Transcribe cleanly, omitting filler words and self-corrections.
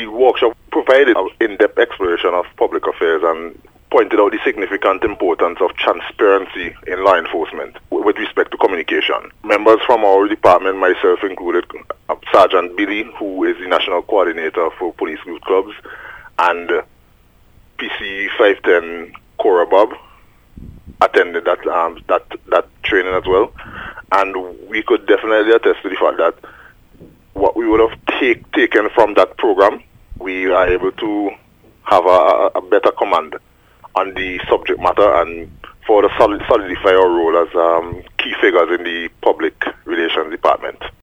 workshop provided an in-depth exploration of public affairs and pointed out the significant importance of transparency in law enforcement with respect to communication. Members from our department, myself included, Sergeant Billy, who is the National Coordinator for Police Youth Clubs, and PC 510 Cora Bob attended that training as well. And we could definitely attest to the fact that what we would have taken from that program, we are able to have a better command on the subject matter and for the solidify our role as key figures in the public relations department.